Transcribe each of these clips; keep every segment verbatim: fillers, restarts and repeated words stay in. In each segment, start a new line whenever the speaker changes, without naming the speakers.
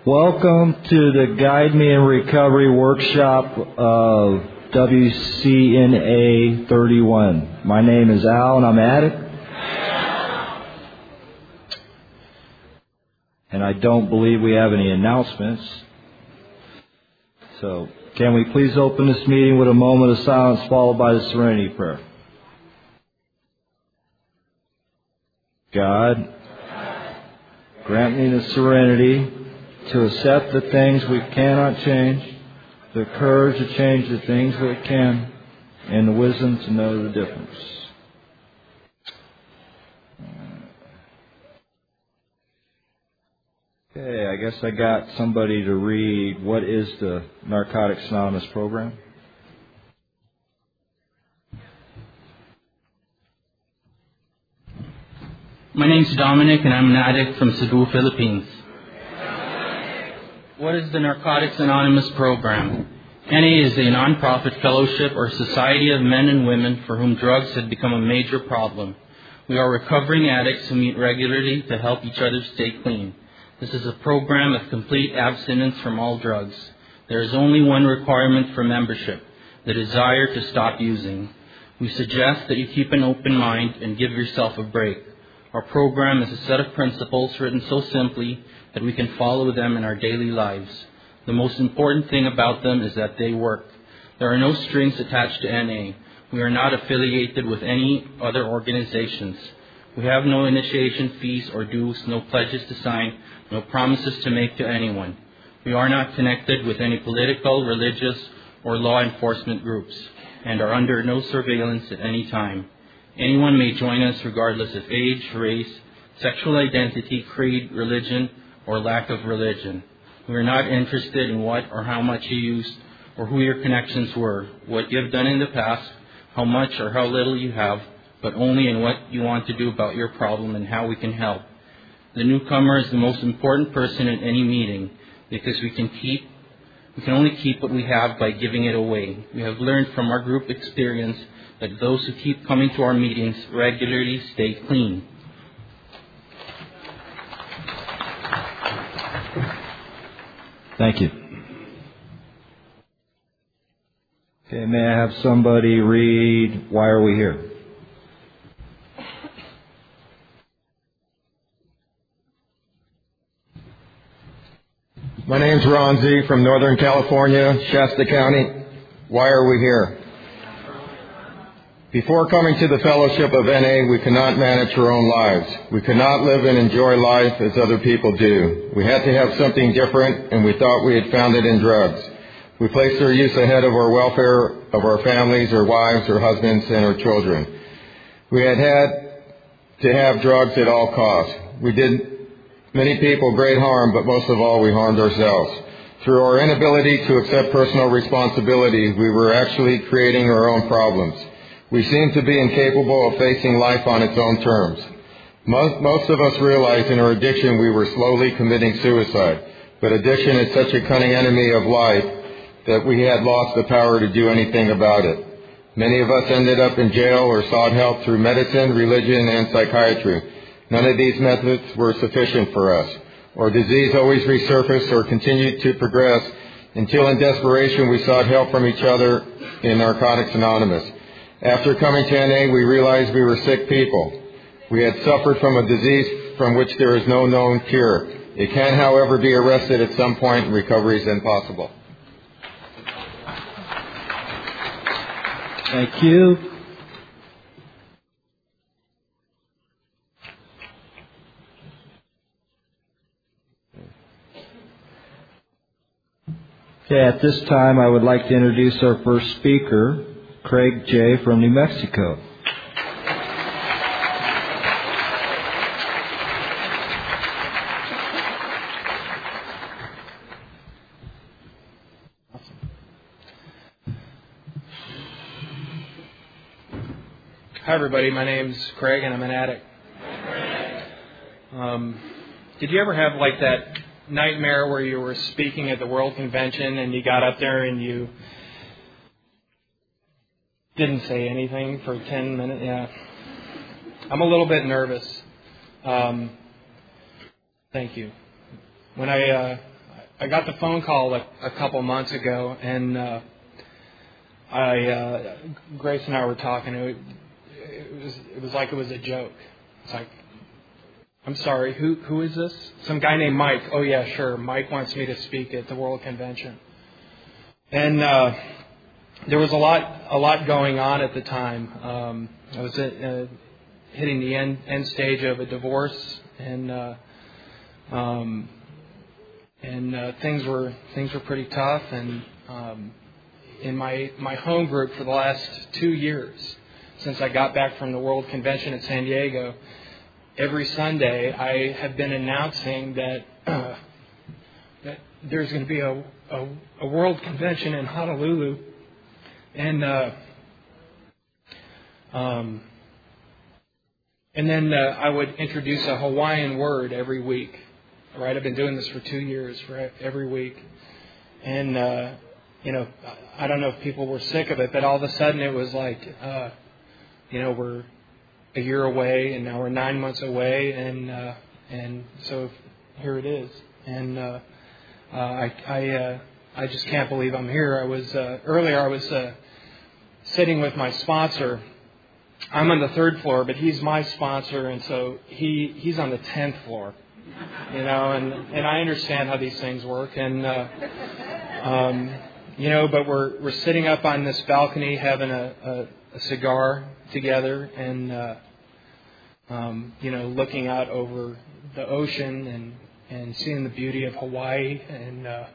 Welcome to the Guide Me in Recovery workshop of W C N A thirty-one. My name is Al and I'm an addict. And I don't believe we have any announcements. So, can we please open this meeting with a moment of silence followed by the serenity prayer? God, grant me the serenity to accept the things we cannot change, the courage to change the things we can, and the wisdom to know the difference. Okay, I guess I got somebody to read what is the Narcotics Anonymous program.
My name's Dominic and I'm an addict from Cebu, Philippines. What is the Narcotics Anonymous program? N A is a non-profit fellowship or society of men and women for whom drugs have become a major problem. We are recovering addicts who meet regularly to help each other stay clean. This is a program of complete abstinence from all drugs. There is only one requirement for membership, the desire to stop using. We suggest that you keep an open mind and give yourself a break. Our program is a set of principles written so simply that we can follow them in our daily lives. The most important thing about them is that they work. There are no strings attached to N A. We are not affiliated with any other organizations. We have no initiation fees or dues, no pledges to sign, no promises to make to anyone. We are not connected with any political, religious, or law enforcement groups, and are under no surveillance at any time. Anyone may join us regardless of age, race, sexual identity, creed, religion, or lack of religion. We are not interested in what or how much you used or who your connections were, what you have done in the past, how much or how little you have, but only in what you want to do about your problem and how we can help. The newcomer is the most important person in any meeting because we can keep, we can only keep what we have by giving it away. We have learned from our group experience that those who keep coming to our meetings regularly stay clean.
Thank you. Okay, may I have somebody read Why Are We Here?
My name's Ron Z. from Northern California, Shasta County. Why are we here? Before coming to the fellowship of N A, we could not manage our own lives. We could not live and enjoy life as other people do. We had to have something different, and we thought we had found it in drugs. We placed our use ahead of our welfare of our families, our wives, our husbands, and our children. We had had to have drugs at all costs. We did many people great harm, but most of all, we harmed ourselves. Through our inability to accept personal responsibility, we were actually creating our own problems. We seemed to be incapable of facing life on its own terms. Most, most of us realized in our addiction we were slowly committing suicide, but addiction is such a cunning enemy of life that we had lost the power to do anything about it. Many of us ended up in jail or sought help through medicine, religion, and psychiatry. None of these methods were sufficient for us. Our disease always resurfaced or continued to progress until in desperation we sought help from each other in Narcotics Anonymous. After coming to N A, we realized we were sick people. We had suffered from a disease from which there is no known cure. It can, however, be arrested at some point and recovery is impossible.
Thank you. Okay, at this time, I would like to introduce our first speaker, Craig J. from New Mexico.
Hi, everybody. My name's Craig, and I'm an addict. Um, did you ever have like that nightmare where you were speaking at the World Convention and you got up there and you didn't say anything for ten minutes? Yeah. I'm a little bit nervous. Um, thank you. When I uh, I got the phone call a, a couple months ago, and uh, I uh, Grace and I were talking. It, it was it was like it was a joke. It's like, I'm sorry, who who is this? Some guy named Mike. Oh yeah, sure. Mike wants me to speak at the World Convention, and uh, there was a lot a lot going on at the time. Um, I was at, uh, hitting the end end stage of a divorce, and uh, um, and uh, things were things were pretty tough. And um, in my my home group for the last two years, since I got back from the World Convention at San Diego, every Sunday I have been announcing that uh, that there's going to be a, a a World Convention in Honolulu, and uh, um, and then uh, I would introduce a Hawaiian word every week. Right, I've been doing this for two years, for every week, and uh, you know, I don't know if people were sick of it, but all of a sudden it was like, uh, you know, we're a year away, and now we're nine months away, and uh, and so here it is, and uh, uh, I I uh, I just can't believe I'm here. I was uh, earlier I was uh, sitting with my sponsor. I'm on the third floor, but he's my sponsor, and so he he's on the tenth floor. You know, and, and I understand how these things work, and uh, um, you know, but we're we're sitting up on this balcony having a, a, a cigar together, and uh, um, you know, looking out over the ocean and, and seeing the beauty of Hawaii, and uh,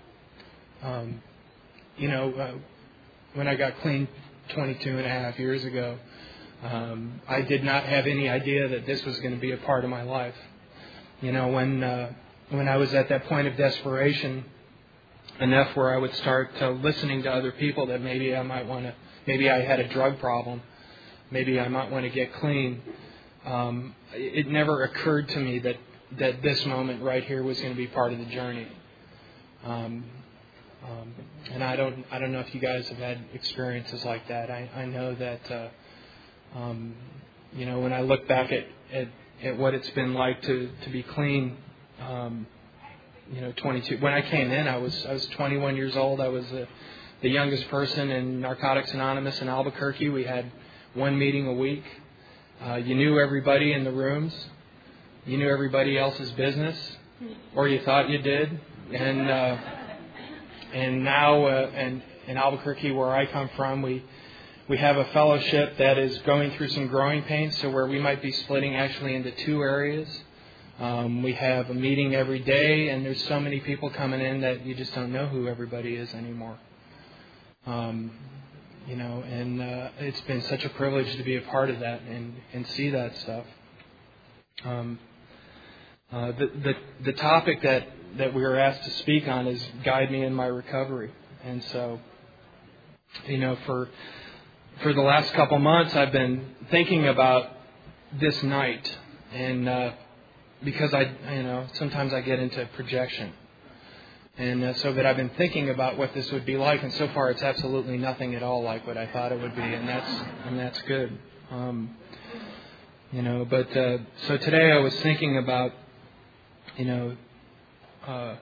um, you know, uh, when I got clean twenty-two and a half years ago, um, I did not have any idea that this was going to be a part of my life. You know, when uh, when I was at that point of desperation enough where I would start uh, listening to other people that maybe I might want to, maybe I had a drug problem, maybe I might want to get clean. Um, it never occurred to me that, that this moment right here was going to be part of the journey. Um, um, and I don't I don't know if you guys have had experiences like that. I, I know that uh, um, you know, when I look back at, at at what it's been like to, to be clean, um, you know, twenty-two. When I came in, I was I was twenty-one years old. I was the, the youngest person in Narcotics Anonymous in Albuquerque. We had one meeting a week. Uh, you knew everybody in the rooms. You knew everybody else's business, or you thought you did. And uh, and now, uh, and in Albuquerque, where I come from, we. We have a fellowship that is going through some growing pains, so where we might be splitting actually into two areas. Um, we have a meeting every day, and there's so many people coming in that you just don't know who everybody is anymore. Um, you know, and uh, it's been such a privilege to be a part of that and, and see that stuff. Um, uh, the, the the topic that, that we were asked to speak on is guide me in my recovery, and so, you know, for For the last couple months, I've been thinking about this night, and uh, because I, you know, sometimes I get into projection, and uh, so that I've been thinking about what this would be like, and so far it's absolutely nothing at all like what I thought it would be, and that's and that's good, um, you know. But uh, so today I was thinking about, you know, uh,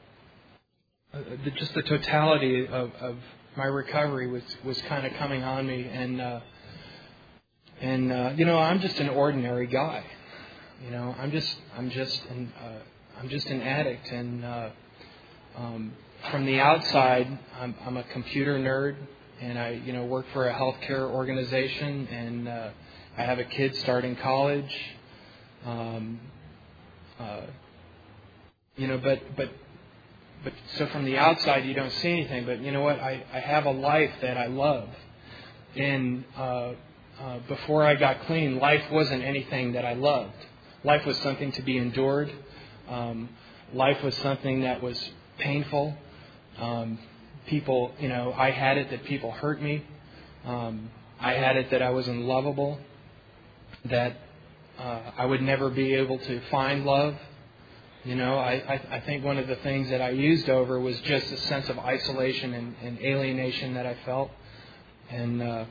the, just the totality of. of my recovery was, was kind of coming on me, and uh, and uh, you know, I'm just an ordinary guy. You know, I'm just I'm just an uh, I'm just an addict, and uh, um, from the outside, I'm, I'm a computer nerd, and I you know work for a healthcare organization, and uh, I have a kid starting college. Um, uh, you know, but but. But so from the outside, you don't see anything. But you know what? I, I have a life that I love. And uh, uh, before I got clean, life wasn't anything that I loved. Life was something to be endured. Um, life was something that was painful. Um, people, you know, I had it that people hurt me. Um, I had it that I was unlovable. That uh, I would never be able to find love. You know, I, I, I think one of the things that I used over was just a sense of isolation and, and alienation that I felt. And uh,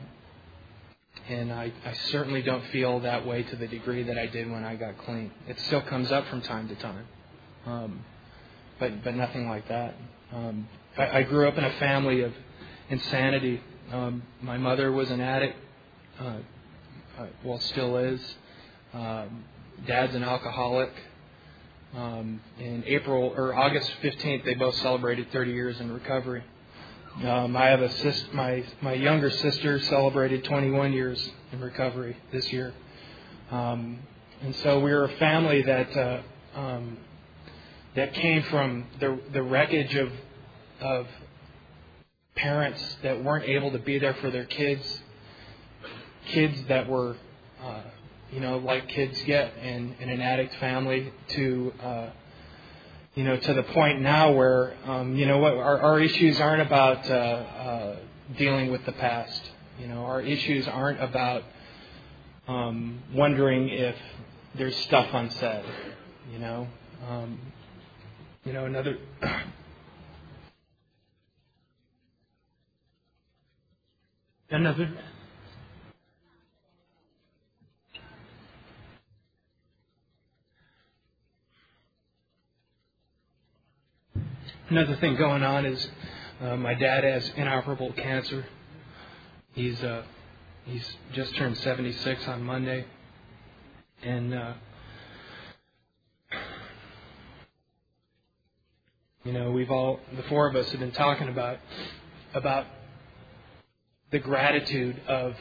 and I, I certainly don't feel that way to the degree that I did when I got clean. It still comes up from time to time. Um, but but nothing like that. Um, I, I grew up in a family of insanity. Um, my mother was an addict, uh, uh, well, still is. Um, Dad's an alcoholic. Um, in April or August fifteenth, they both celebrated thirty years in recovery. Um, I have a sis- my my younger sister celebrated twenty-one years in recovery this year, um, and so we're a family that uh, um, that came from the the wreckage of of parents that weren't able to be there for their kids, kids that were, uh, you know, like kids get in, in an addict family, to uh, you know, to the point now where, um, you know what, our, our issues aren't about uh, uh, dealing with the past. You know, our issues aren't about um, wondering if there's stuff unsaid. You know, um, you know, another. another. Another thing going on is uh, my dad has inoperable cancer. He's uh, he's just turned seventy-six on Monday, and uh, you know, we've all, the four of us, have been talking about about the gratitude of,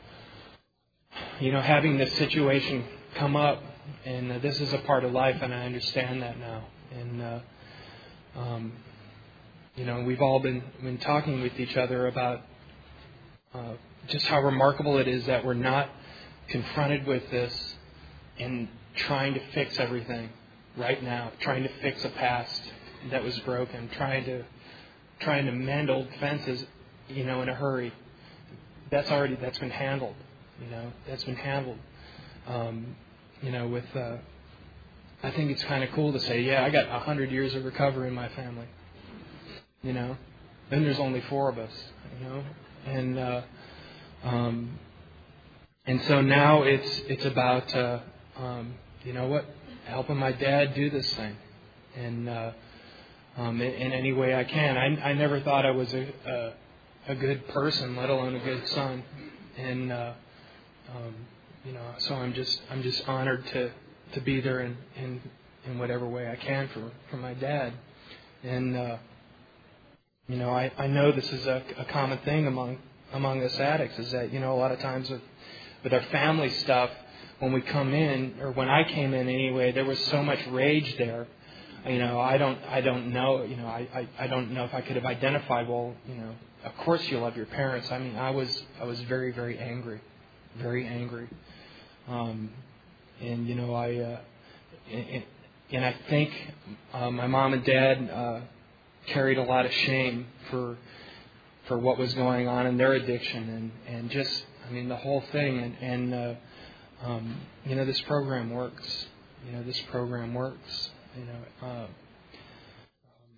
you know, having this situation come up, and uh, this is a part of life, and I understand that now, and. Uh, Um, you know, we've all been been talking with each other about uh, just how remarkable it is that we're not confronted with this and trying to fix everything right now, trying to fix a past that was broken, trying to trying to mend old fences, you know, in a hurry. That's already that's been handled. You know, that's been handled. Um, you know, with. Uh, I think it's kind of cool to say, yeah, I got a hundred years of recovery in my family. You know, then there's only four of us. You know, and uh, um, and so now it's it's about uh, um, you know what, helping my dad do this thing, and uh, um, in, in any way I can. I I never thought I was a a, a good person, let alone a good son, and uh, um, you know, so I'm just I'm just honored to. to be there in, in, in whatever way I can for, for my dad. And, uh, you know, I, I know this is a, a common thing among among us addicts, is that, you know, a lot of times with, with our family stuff, when we come in, or when I came in anyway, there was so much rage there. You know, I don't I don't know, you know, I, I, I don't know if I could have identified, well, you know, of course you love your parents. I mean, I was I was very, very angry, very angry. Um And, you know, I, uh, and, and I think uh, my mom and dad uh, carried a lot of shame for for what was going on in their addiction, and, and just, I mean, the whole thing. And, and uh, um, you know, this program works. You know, this program works. You know, uh, um,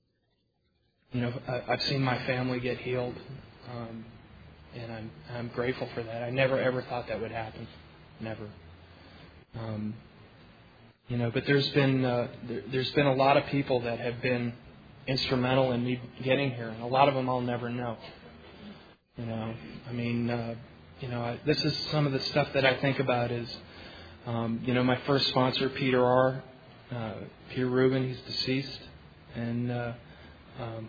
you know, I, I've seen my family get healed, um, and I'm I'm grateful for that. I never ever thought that would happen. Never. Um, you know, but there's been uh, there, there's been a lot of people that have been instrumental in me getting here, and a lot of them I'll never know. You know, I mean, uh, you know, I, this is some of the stuff that I think about is, um, you know, my first sponsor, Peter R. Uh, Peter Rubin, he's deceased, and uh, um,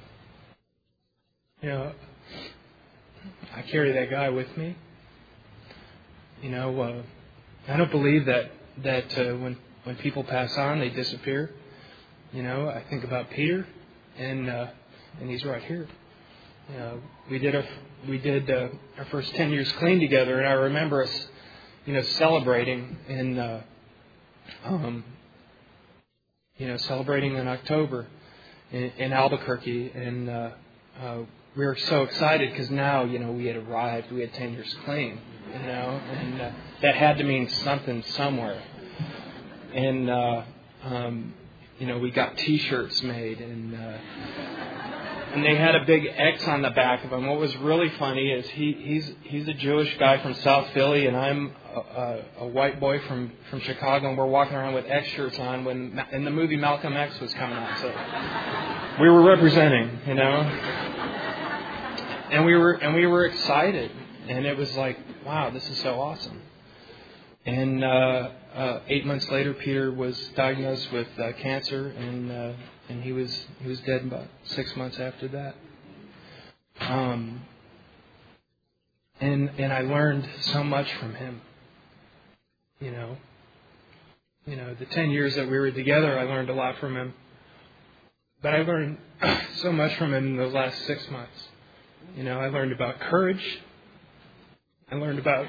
you know, I carry that guy with me. You know. Uh, I don't believe that that uh, when when people pass on, they disappear. You know, I think about Peter, and uh, and he's right here. You know, we did our we did uh, our first ten years clean together, and I remember us, you know, celebrating in uh, um, you know celebrating in October in, in Albuquerque, and uh, uh, we were so excited because now, you know, we had arrived. We had ten years clean. You know, and uh, that had to mean something somewhere. And, uh, um, you know, we got T-shirts made, and, uh, and they had a big X on the back of him. What was really funny is he, he's he's a Jewish guy from South Philly, and I'm a, a, a white boy from, from Chicago, and we're walking around with X shirts on when in the movie Malcolm X was coming out. So we were representing, you know, and we were and we were excited, and it was like, wow, this is so awesome. And uh, uh, eight months later, Peter was diagnosed with uh, cancer, and uh, and he was he was dead about six months after that. Um, and and I learned so much from him. You know, you know, the ten years that we were together, I learned a lot from him. But I learned so much from him in those last six months. You know, I learned about courage. I learned about.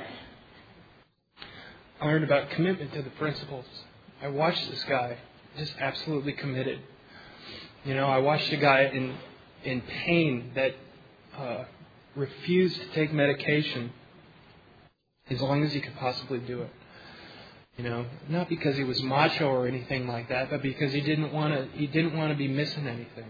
I learned about commitment to the principles. I watched this guy just absolutely committed. You know, I watched a guy in in pain that uh, refused to take medication as long as he could possibly do it. You know, not because he was macho or anything like that, but because he didn't want to. He didn't want to be missing anything.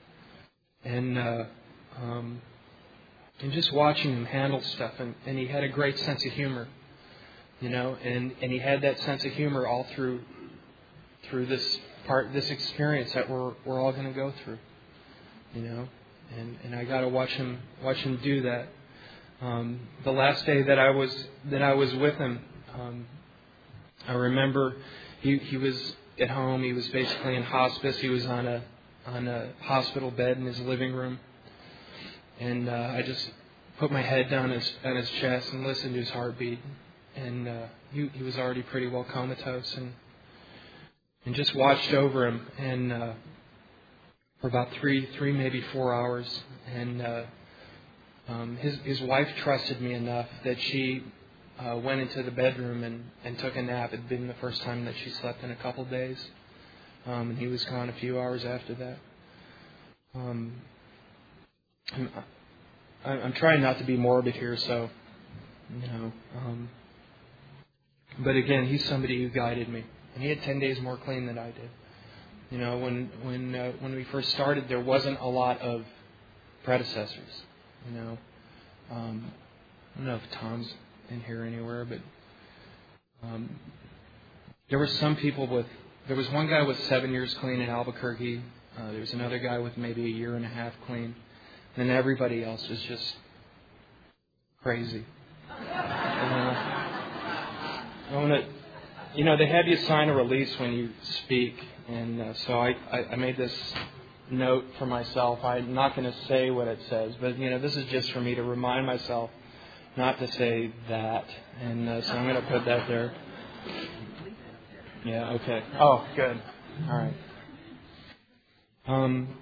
And uh, um, and just watching him handle stuff, and, and he had a great sense of humor. You know, and, and he had that sense of humor all through through this part, this experience that we're we're all going to go through. You know, and, and I got to watch him watch him do that. Um, the last day that I was that I was with him, um, I remember he he was at home. He was basically in hospice. He was on a on a hospital bed in his living room, and uh, I just put my head down his on his chest and listened to his heartbeat. And uh, he, he was already pretty well comatose, and and just watched over him, and uh, for about three, three maybe four hours. And uh, um, his his wife trusted me enough that she uh, went into the bedroom and, and took a nap. It had been the first time that she slept in a couple days, um, and he was gone a few hours after that. Um, I'm, I'm trying not to be morbid here, so you know. Um, But again, he's somebody who guided me, and he had ten days more clean than I did. You know, when when uh, when we first started, there wasn't a lot of predecessors. You know, um, I don't know if Tom's in here anywhere, but um, there were some people with. There was one guy with seven years clean in Albuquerque. Uh, there was another guy with maybe a year and a half clean, and then everybody else was just crazy. Uh, I want to, you know, they have you sign a release when you speak, and uh, so I, I, I made this note for myself. I'm not going to say what it says, but, you know, this is just for me to remind myself not to say that, and uh, so I'm going to put that there. Yeah, okay. Oh, good. All right. Um,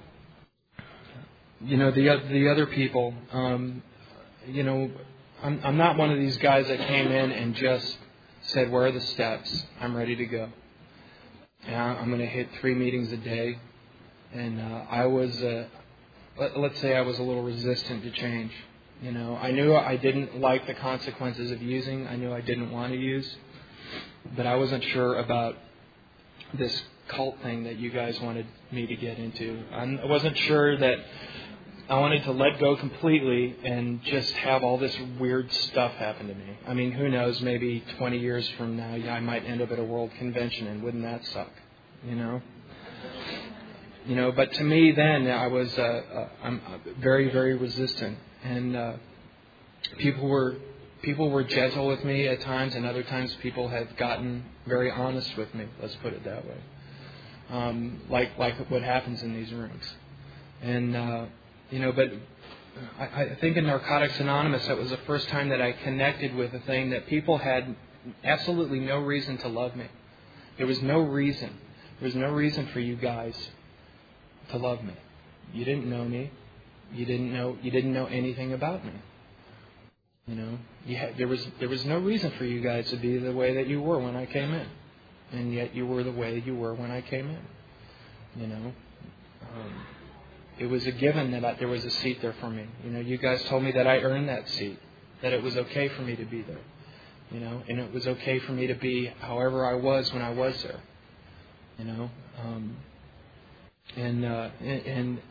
you know, the the other people, um, you know, I'm I'm not one of these guys that came in and just said, where are the steps? I'm ready to go. And I'm going to hit three meetings a day. And uh, I was, uh, let, let's say I was a little resistant to change. You know, I knew I didn't like the consequences of using. I knew I didn't want to use. But I wasn't sure about this cult thing that you guys wanted me to get into. I wasn't sure that I wanted to let go completely and just have all this weird stuff happen to me. I mean, who knows, maybe twenty years from now, I might end up at a world convention, and wouldn't that suck, you know? You know, but to me then, I was uh, uh, I'm very, very resistant. And uh, people were people were gentle with me at times, and other times people have gotten very honest with me, let's put it that way, um, like, like what happens in these rooms. And... Uh, You know, but I, I think in Narcotics Anonymous, that was the first time that I connected with a thing that people had absolutely no reason to love me. There was no reason. There was no reason for you guys to love me. You didn't know me. You didn't know. You didn't know anything about me. You know, you had, there was there was no reason for you guys to be the way that you were when I came in, and yet you were the way you were when I came in. You know. Um, It was a given that I, there was a seat there for me. You know, you guys told me that I earned that seat, that it was okay for me to be there. You know, and it was okay for me to be however I was when I was there. You know, um, and, uh, and and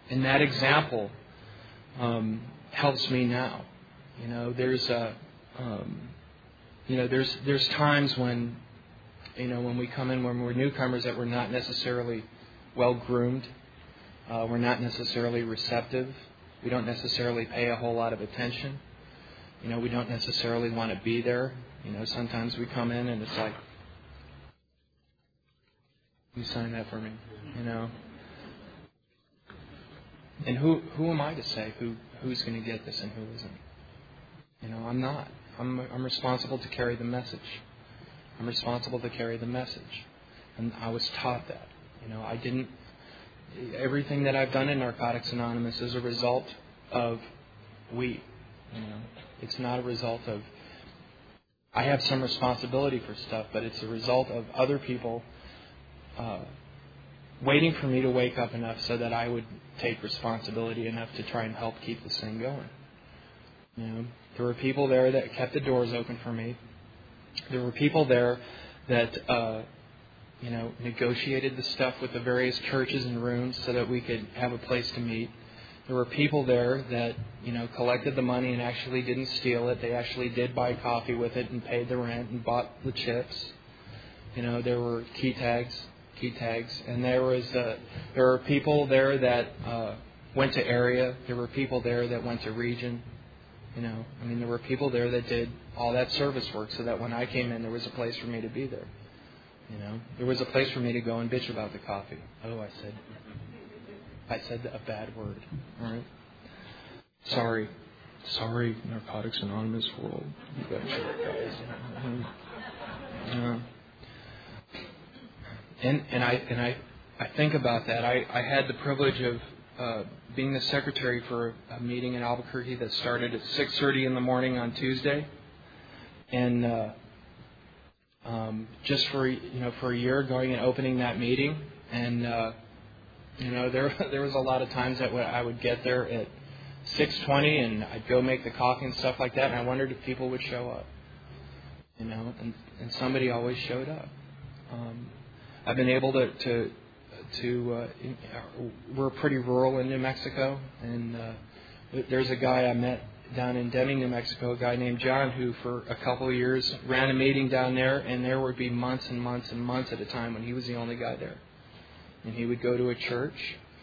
and that example um, helps me now. You know, there's a, um, you know, there's there's times when, you know, when we come in when we're newcomers that we're not necessarily well groomed, uh, we're not necessarily receptive, we don't necessarily pay a whole lot of attention. You know, we don't necessarily want to be there. You know, sometimes we come in and it's like, you sign that for me, you know. And who who am I to say who who's going to get this and who isn't? You know, I'm not. I'm I'm responsible to carry the message. I'm responsible to carry the message, and I was taught that. You know, I didn't. Everything that I've done in Narcotics Anonymous is a result of we. You know, it's not a result of. I have some responsibility for stuff, but it's a result of other people uh, waiting for me to wake up enough so that I would take responsibility enough to try and help keep this thing going. You know, there were people there that kept the doors open for me. There were people there that, uh, you know, negotiated the stuff with the various churches and rooms so that we could have a place to meet. There were people there that, you know, collected the money and actually didn't steal it. They actually did buy coffee with it and paid the rent and bought the chips. You know, there were key tags, key tags, and there was uh, there were people there that uh, went to area. There were people there that went to region. You know, I mean, there were people there that did all that service work so that when I came in, there was a place for me to be there. You know, there was a place for me to go and bitch about the coffee. Oh, I said, I said a bad word. All right. Sorry. Sorry, Narcotics Anonymous world. You got guys. Yeah. And and I and I, I think about that. I, I had the privilege of uh, being the secretary for a meeting in Albuquerque that started at six thirty in the morning on Tuesday, and uh, um, just for you know for a year going and opening that meeting, and uh, you know there there was a lot of times that I would get there at six twenty and I'd go make the coffee and stuff like that, and I wondered if people would show up, you know, and and somebody always showed up. Um, I've been able to to, to uh, we're pretty rural in New Mexico, and uh, there's a guy I met down in Deming, New Mexico, a guy named John, who for a couple of years ran a meeting down there, and there would be months and months and months at a time when he was the only guy there. And he would go to a church,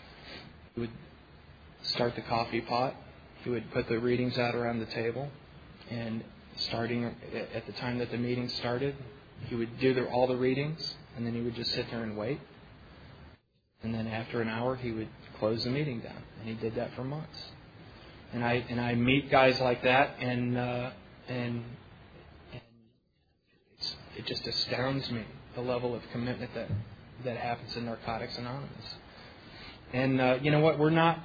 he would start the coffee pot, he would put the readings out around the table, and starting at the time that the meeting started, he would do the, all the readings, and then he would just sit there and wait. And then after an hour, he would close the meeting down. And he did that for months. And I and I meet guys like that, and uh, and and it's, it just astounds me the level of commitment that that happens in Narcotics Anonymous. And uh, you know what? We're not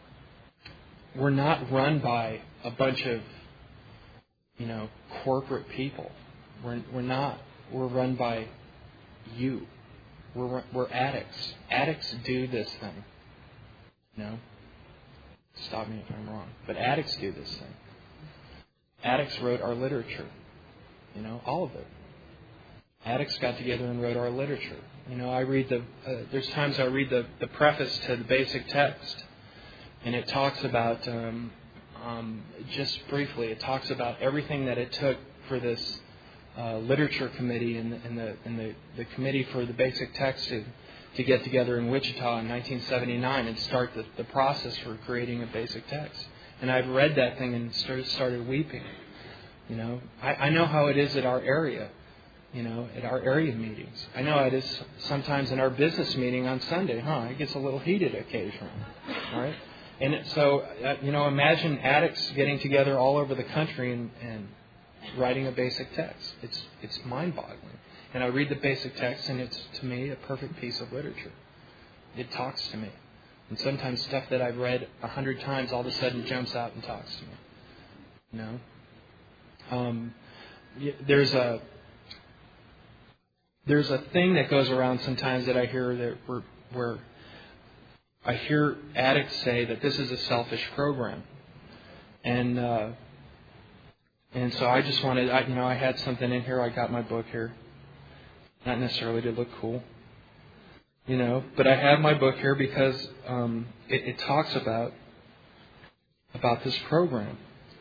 we're not run by a bunch of you know corporate people. We're we're not. We're run by you. We're we're addicts. Addicts do this thing. You know? Stop me if I'm wrong. But addicts do this thing. Addicts wrote our literature. You know, all of it. Addicts got together and wrote our literature. You know, I read the. Uh, there's times I read the, the preface to the basic text, and it talks about um, um, just briefly. It talks about everything that it took for this. Uh, literature committee and, the, and, the, and the, the committee for the basic text to, to get together in Wichita in nineteen seventy-nine and start the, the process for creating a basic text. And I've read that thing and started, started weeping. You know, I, I know how it is at our area, you know, at our area meetings. I know how it is sometimes in our business meeting on Sunday, huh? It gets a little heated occasionally, all right? And so, uh, you know, imagine addicts getting together all over the country and, and writing a basic text. It's it's mind-boggling. And I read the basic text, and it's, to me, a perfect piece of literature. It talks to me. And sometimes stuff that I've read a hundred times all of a sudden jumps out and talks to me. You know? Um, there's a there's a thing that goes around sometimes that I hear that where, where I hear addicts say that this is a selfish program. And uh And so I just wanted, I, you know, I had something in here. I got my book here. Not necessarily to look cool. You know, but I have my book here because um, it, it talks about about this program.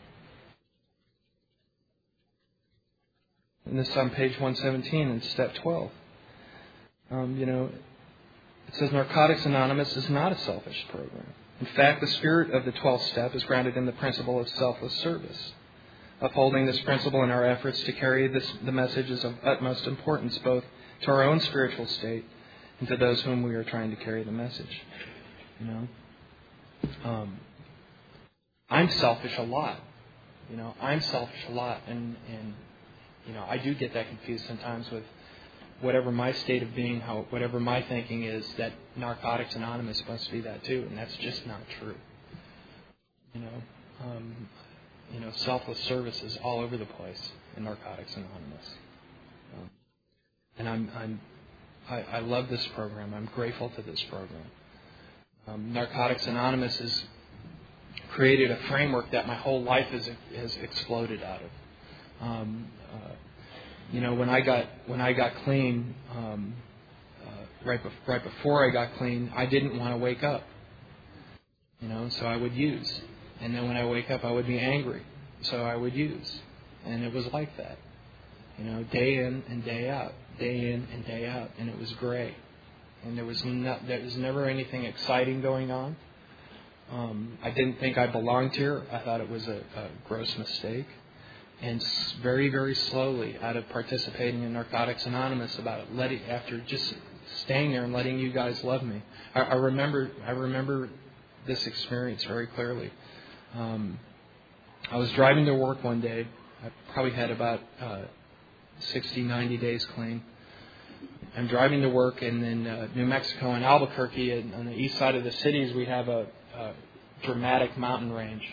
And this is on page one seventeen in step twelve. Um, you know, it says Narcotics Anonymous is not a selfish program. In fact, the spirit of the twelfth step is grounded in the principle of selfless service. Upholding this principle in our efforts to carry this, the message is of utmost importance both to our own spiritual state and to those whom we are trying to carry the message. You know, um, I'm selfish a lot. You know, I'm selfish a lot, and and you know, I do get that confused sometimes with whatever my state of being, how whatever my thinking is, that Narcotics Anonymous must be that too, and that's just not true. You know, um, you know, selfless service is all over the place in Narcotics Anonymous, um, and I'm I'm I, I love this program. I'm grateful to this program. Um, Narcotics Anonymous has created a framework that my whole life has has exploded out of. Um, uh, you know, when I got when I got clean, um, uh, right bef- right before I got clean, I didn't want to wake up. You know, so I would use, and then when I wake up, I would be angry, so I would use, and it was like that. You know, day in and day out, day in and day out, and it was gray, and there was no, there was never anything exciting going on. Um, I didn't think I belonged here. I thought it was a, a gross mistake. And very, very slowly, out of participating in Narcotics Anonymous, about letting, after just staying there and letting you guys love me, I, I remember, I remember this experience very clearly. Um, I was driving to work one day. I probably had about uh, sixty, ninety days clean. I'm driving to work, and in uh, New Mexico and Albuquerque, and on the east side of the cities, we have a, a dramatic mountain range,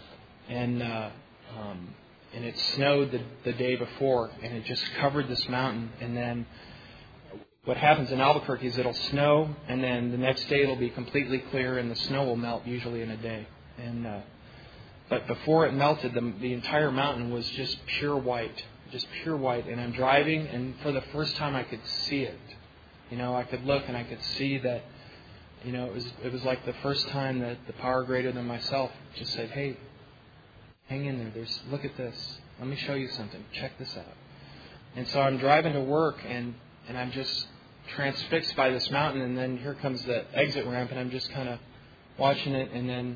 and uh, um, and it snowed the, the day before, and it just covered this mountain. And then what happens in Albuquerque is it'll snow, and then the next day it'll be completely clear, and the snow will melt usually in a day. And uh, but before it melted, the, the entire mountain was just pure white, just pure white. And I'm driving, and for the first time I could see it. You know, I could look and I could see that. You know, it was it was like the first time that the power greater than myself just said, "Hey, hang in there. There's look at this. Let me show you something. Check this out." And so I'm driving to work, and, and I'm just transfixed by this mountain. And then here comes the exit ramp, and I'm just kind of watching it. And then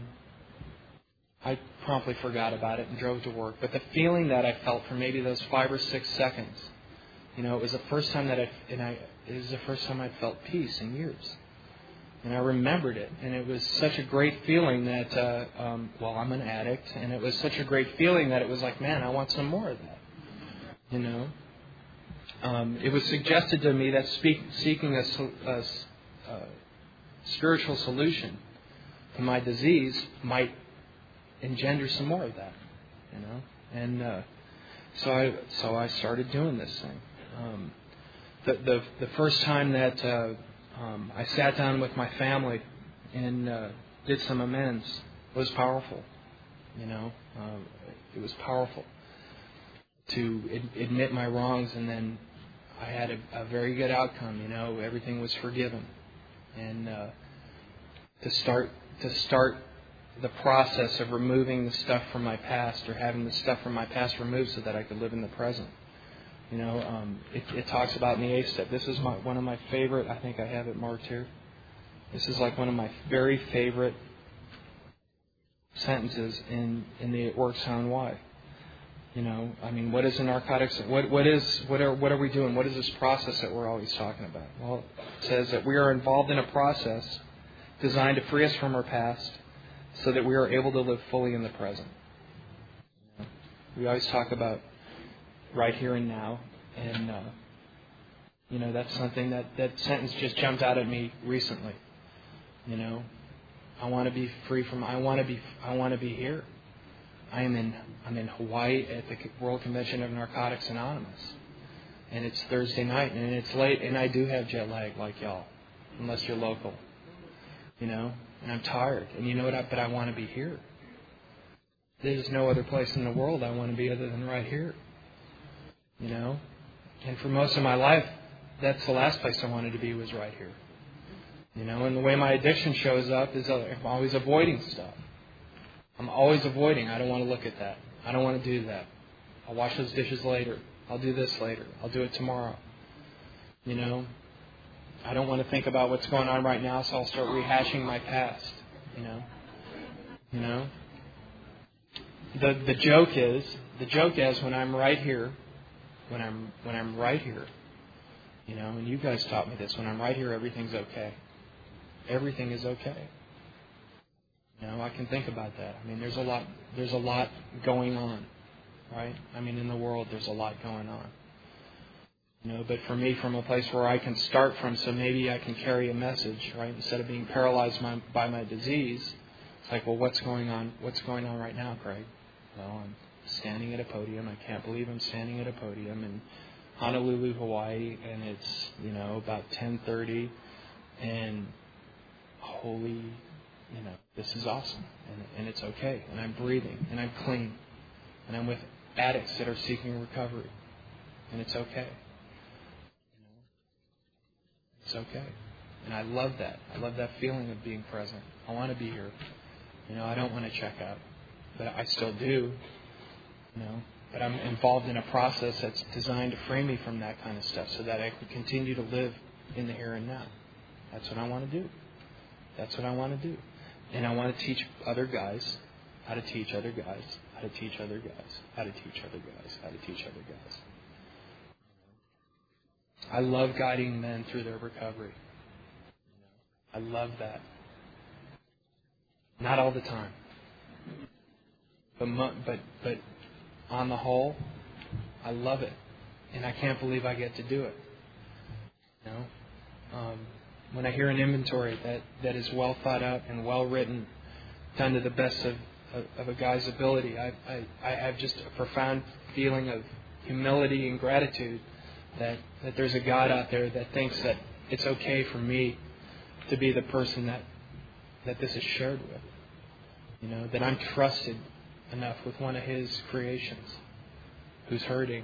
I promptly forgot about it and drove to work. But the feeling that I felt for maybe those five or six seconds, you know, it was the first time that I and I it was the first time I felt peace in years. And I remembered it, and it was such a great feeling that, uh, um, well, I'm an addict, and it was such a great feeling that it was like, man, I want some more of that, you know. Um, it was suggested to me that speak, seeking a, a, a spiritual solution to my disease might engender some more of that, you know. And uh, so I so I started doing this thing. Um, the the the first time that uh, Um, I sat down with my family and uh, did some amends. It was powerful, you know. Um, it was powerful to ad- admit my wrongs, and then I had a, a very good outcome. You know, everything was forgiven, and uh, to start to start the process of removing the stuff from my past, or having the stuff from my past removed, so that I could live in the present. You know, um, it, it talks about in the eighth step. This is my, one of my favorite. I think I have it marked here. This is like one of my very favorite sentences in, in the It Works on Why. You know, I mean, what is a narcotics? What what is what are what are we doing? What is this process that we're always talking about? Well, it says that we are involved in a process designed to free us from our past, so that we are able to live fully in the present. You know, we always talk about right here and now, and uh, you know, that's something that that sentence just jumped out at me recently. You know, I want to be free from. I want to be. I want to be here. I am in. I'm in Hawaii at the World Convention of Narcotics Anonymous, and it's Thursday night, and it's late, and I do have jet lag like y'all, unless you're local. You know, and I'm tired, and you know what? I, but I want to be here. There's no other place in the world I want to be other than right here. You know, and for most of my life, that's the last place I wanted to be, was right here. You know, and the way my addiction shows up is I'm always avoiding stuff. I'm always avoiding. I don't want to look at that. I don't want to do that. I'll wash those dishes later. I'll do this later. I'll do it tomorrow. You know, I don't want to think about what's going on right now, so I'll start rehashing my past. You know, you know. The the joke is the joke is when I'm right here, when I'm when I'm right here, you know, and you guys taught me this. When I'm right here, everything's okay. Everything is okay. You know, I can think about that. I mean, there's a lot there's a lot going on, right? I mean, in the world, there's a lot going on. You know, but for me, from a place where I can start from, so maybe I can carry a message, right? Instead of being paralyzed by, by my disease, it's like, well, what's going on? What's going on right now, Craig? Well, I'm standing at a podium. I can't believe I'm standing at a podium in Honolulu, Hawaii, and it's, you know, about ten thirty, and holy, you know, this is awesome, and, and it's okay, and I'm breathing, and I'm clean, and I'm with addicts that are seeking recovery, and it's okay. It's okay. And I love that. I love that feeling of being present. I want to be here. You know, I don't want to check out. But I still do. You know. But I'm involved in a process that's designed to free me from that kind of stuff so that I can continue to live in the here and now. That's what I want to do. That's what I want to do. And I want to teach other guys how to teach other guys, how to teach other guys, how to teach other guys, how to teach other guys. I love guiding men through their recovery. I love that. Not all the time. But, but, but on the whole, I love it. And I can't believe I get to do it. You know? Um, when I hear an inventory that, that is well thought out and well written, done to the best of, of, of a guy's ability, I, I, I have just a profound feeling of humility and gratitude that, that there's a God out there that thinks that it's okay for me to be the person that, that this is shared with. You know, that I'm trusted enough with one of His creations who's hurting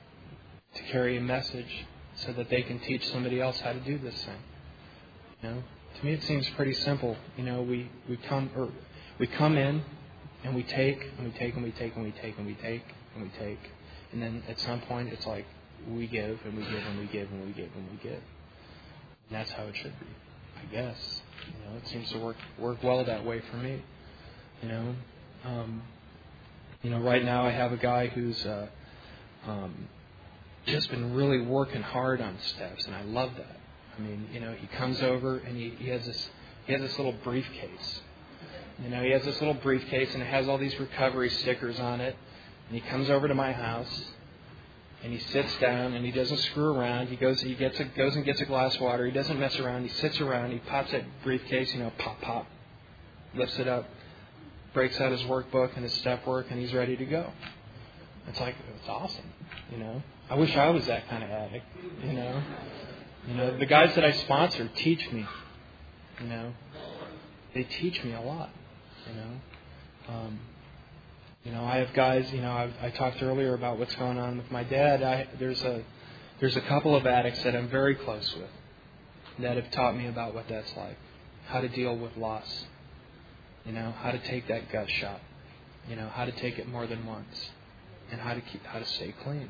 to carry a message so that they can teach somebody else how to do this thing. You know, to me it seems pretty simple. You know, we, we come or we come in and we take and we take and we take and we take and we take and we take, and then at some point it's like we give and we give and we give and we give and we give. And that's how it should be, I guess. You know, it seems to work work well that way for me. You know, um, you know, right now I have a guy who's uh, um, just been really working hard on steps, and I love that. I mean, you know, he comes over and he, he has this he has this little briefcase. You know, he has this little briefcase and it has all these recovery stickers on it. And he comes over to my house and he sits down and he doesn't screw around. He goes he gets a, goes and gets a glass of water. He doesn't mess around. He sits around. He pops that briefcase, you know, pop pop, lifts it up, breaks out his workbook and his step work, and he's ready to go. It's like, it's awesome, you know. I wish I was that kind of addict, you know. You know, the guys that I sponsor teach me, you know. They teach me a lot, you know. Um, you know, I have guys, you know, I, I talked earlier about what's going on with my dad. I, there's a there's a couple of addicts that I'm very close with that have taught me about what that's like, how to deal with loss, you know, how to take that gut shot, you know, how to take it more than once, and how to keep how to stay clean,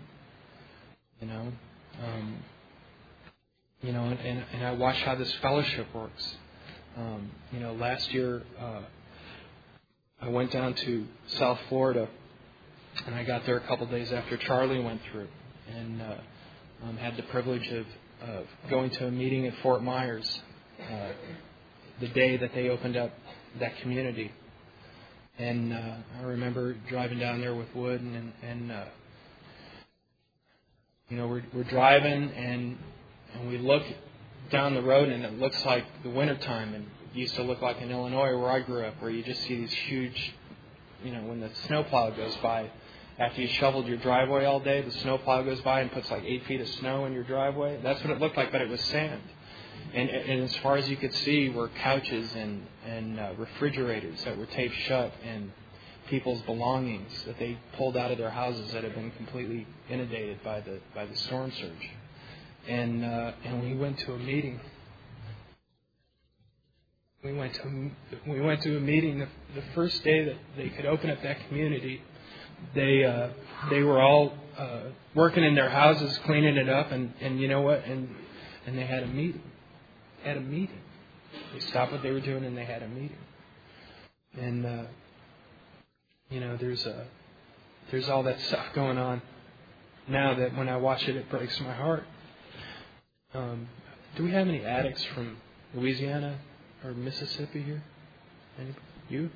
you know. Um, you know, and, and, and I watch how this fellowship works. Um, you know, last year uh, I went down to South Florida, and I got there a couple days after Charlie went through, and uh, um, had the privilege of, of going to a meeting at Fort Myers uh, the day that they opened up that community. And uh, I remember driving down there with Wood, and, and uh, you know, we're, we're driving, and and we look down the road, and it looks like the wintertime, and it used to look like in Illinois where I grew up, where you just see these huge, you know, when the snowplow goes by, after you shoveled your driveway all day, the snowplow goes by and puts like eight feet of snow in your driveway. That's what it looked like, but it was sand. And, and as far as you could see were couches and, and uh, refrigerators that were taped shut, and people's belongings that they pulled out of their houses that had been completely inundated by the by the storm surge. And uh, and we went to a meeting, we went to we went to a meeting the, the first day that they could open up that community. They uh, they were all uh, working in their houses, cleaning it up, and, and you know what? And and they had a meeting. Had a meeting. They stopped what they were doing and they had a meeting. And uh, you know, there's a there's all that stuff going on now that when I watch it, it breaks my heart. Um, do we have any addicts from Louisiana or Mississippi here? Any, you?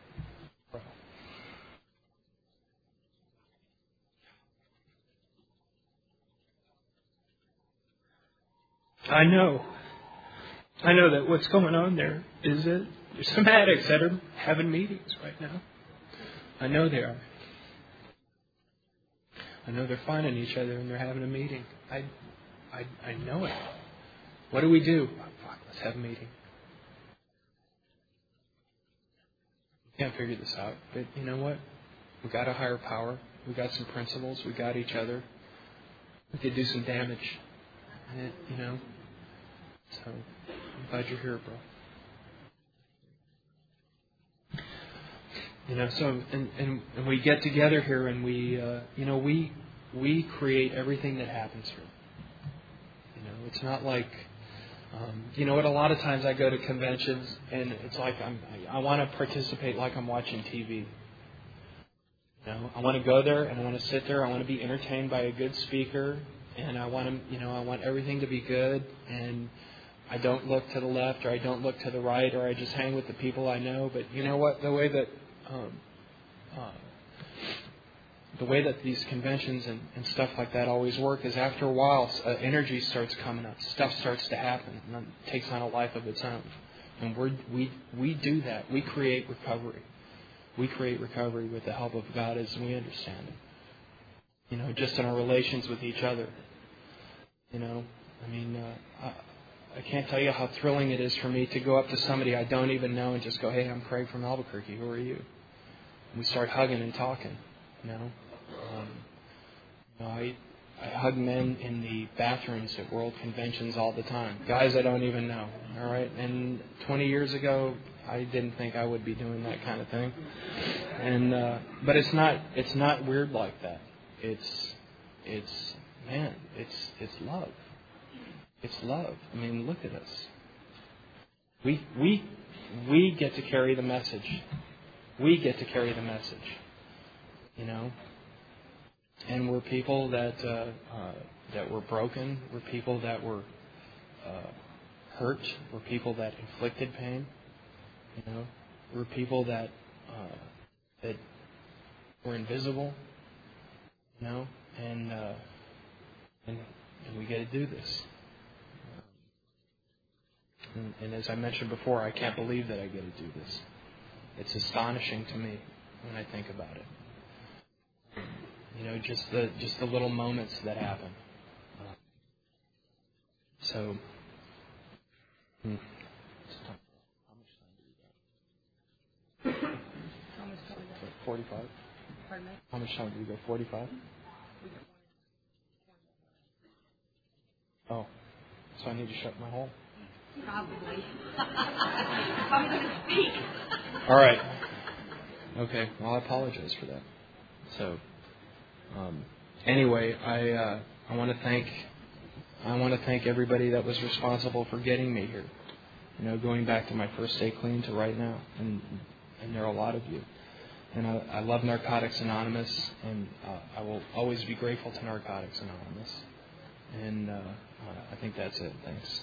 I know. I know that what's going on there is that there's some addicts that are having meetings right now. I know they are. I know they're finding each other and they're having a meeting. I, I, I know it. What do we do? Oh, fuck, let's have a meeting. We can't figure this out, but you know what? We got a higher power. We got some principles. We got each other. We could do some damage. And it, you know. So I'm glad you're here, bro. You know, so and, and, and we get together here and we, uh, you know, we we create everything that happens here. You know, it's not like, um, you know, what a lot of times I go to conventions and it's like I'm, I, I want to participate like I'm watching T V. You know, I want to go there and I want to sit there. I want to be entertained by a good speaker, and I want to, you know, I want everything to be good, and I don't look to the left or I don't look to the right, or I just hang with the people I know. But you know what? The way that um, uh, the way that these conventions and, and stuff like that always work is after a while, uh, energy starts coming up, stuff starts to happen, and it takes on a life of its own. And we we we do that. We create recovery. We create recovery with the help of God as we understand it. You know, just in our relations with each other. You know, I mean, uh, I, I can't tell you how thrilling it is for me to go up to somebody I don't even know and just go, "Hey, I'm Craig from Albuquerque. Who are you?" And we start hugging and talking. You know, um, you know I, I hug men in the bathrooms at World Conventions all the time. Guys I don't even know. All right, and twenty years ago, I didn't think I would be doing that kind of thing. And uh, but it's not it's not weird like that. It's it's man, it's it's love. It's love. I mean, look at us. We we we get to carry the message. We get to carry the message. You know, and we're people that uh, uh, that were broken. We're people that were uh, hurt. We're people that inflicted pain. You know, we're people that uh, that were invisible. You know, and uh, and and we get to do this. And, and as I mentioned before, I can't believe that I get to do this. It's astonishing to me when I think about it. You know, just the just the little moments that happen. Uh, so, hmm. How much time do we go? Forty-five. Pardon me? How much time do we go? Forty-five. Oh, so I need to shut my hole.
Probably. I'm going to speak.
All right. Okay. Well, I apologize for that. So, um, anyway, I uh, I want to thank I want to thank everybody that was responsible for getting me here. You know, going back to my first day clean to right now, and and there are a lot of you. And I, I love Narcotics Anonymous, and uh, I will always be grateful to Narcotics Anonymous. And uh, uh, I think that's it. Thanks.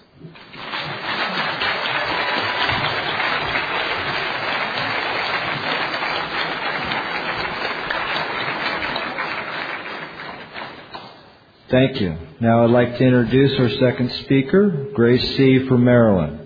Thank you. Now I'd like to introduce our second speaker, Grace C. from Maryland.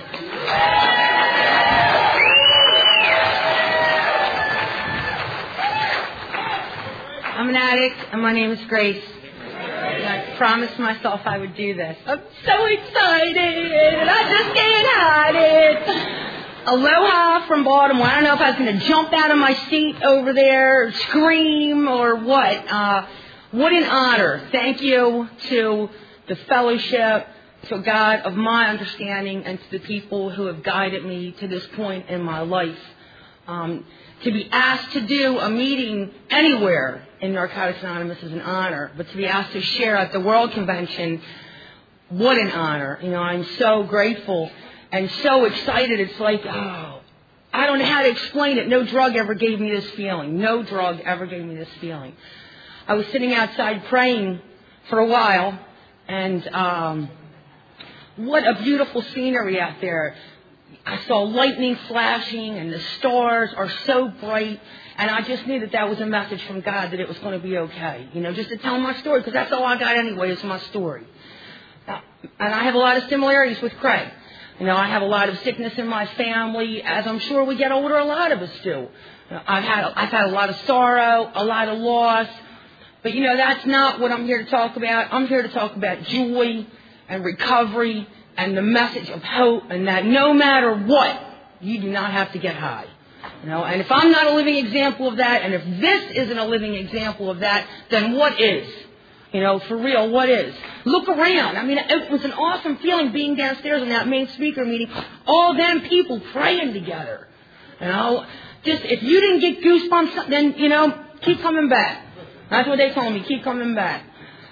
I'm an addict, and my name is Grace. And I promised myself I would do this. I'm so excited, and I just can't hide it. Aloha from Baltimore. I don't know if I was going to jump out of my seat over there, or scream, or what. Uh, what an honor. Thank you to the fellowship, to God of my understanding and to the people who have guided me to this point in my life. Um, to be asked to do a meeting anywhere in Narcotics Anonymous is an honor, but to be asked to share at the World Convention, what an honor. You know, I'm so grateful and so excited. It's like, oh, I don't know how to explain it. No drug ever gave me this feeling. No drug ever gave me this feeling. I was sitting outside praying for a while, and um, what a beautiful scenery out there. I saw lightning flashing, and the stars are so bright, and I just knew that that was a message from God that it was going to be okay. You know, just to tell my story, because that's all I got anyway is my story. Uh, and I have a lot of similarities with Craig. You know, I have a lot of sickness in my family, as I'm sure we get older, a lot of us do. You know, I've had I've had a lot of sorrow, a lot of loss, but you know, that's not what I'm here to talk about. I'm here to talk about joy and recovery and the message of hope, and that no matter what, you do not have to get high. You know, and if I'm not a living example of that, and if this isn't a living example of that, then what is? You know, for real, what is? Look around. I mean, it was an awesome feeling being downstairs in that main speaker meeting. All them people praying together. You know, just if you didn't get goosebumps, then, you know, keep coming back. That's what they told me, keep coming back.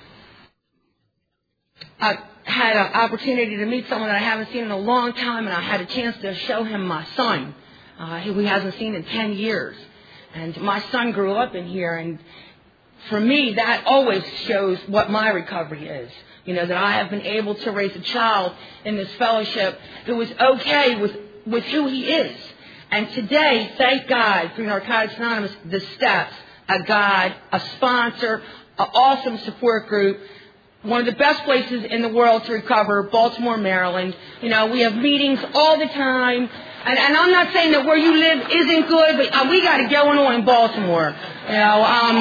I had an opportunity to meet someone that I haven't seen in a long time, and I had a chance to show him my son, uh, who he hasn't seen in ten years. And my son grew up in here, and for me, that always shows what my recovery is. You know, that I have been able to raise a child in this fellowship who is okay with, with who he is. And today, thank God, through Narcotics Anonymous, the steps, a guide, a sponsor, an awesome support group, one of the best places in the world to recover, Baltimore, Maryland. You know, we have meetings all the time. And, and I'm not saying that where you live isn't good, but uh, we got it going on in Baltimore. You know, um,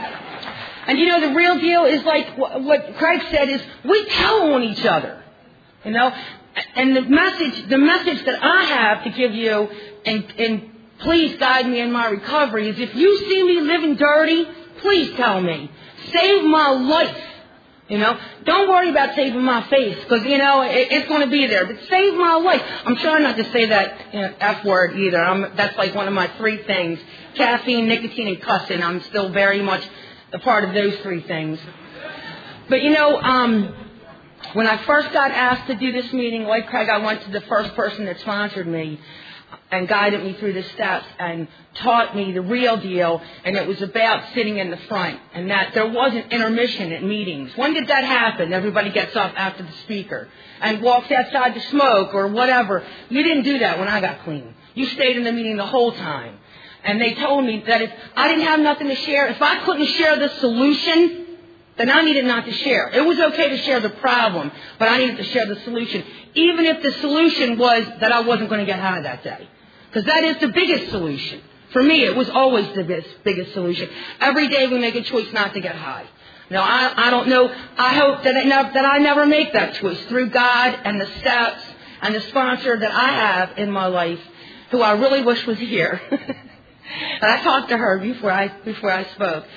and you know, the real deal is like what, what Craig said is we tell on each other. You know, and the message, the message that I have to give you, and, and please guide me in my recovery, is if you see me living dirty, please tell me. Save my life. You know, don't worry about saving my face, because, you know, it, it's going to be there. But save my life. I'm trying not to say that, you know, F word either. I'm, that's like one of my three things. Caffeine, nicotine, and cussing. I'm still very much a part of those three things. But, you know, um, when I first got asked to do this meeting, like Craig, I went to the first person that sponsored me and guided me through the steps and taught me the real deal, and it was about sitting in the front, and that there wasn't intermission at meetings. When did that happen? Everybody gets up after the speaker and walks outside to smoke or whatever. You didn't do that when I got clean. You stayed in the meeting the whole time. And they told me that if I didn't have nothing to share, if I couldn't share the solution, then I needed not to share. It was okay to share the problem, but I needed to share the solution, even if the solution was that I wasn't going to get high that day. Because that is the biggest solution. For me, it was always the biggest, biggest solution. Every day we make a choice not to get high. Now, I, I don't know. I hope that, it never, that I never make that choice through God and the steps and the sponsor that I have in my life, who I really wish was here. And I talked to her before I, before I spoke.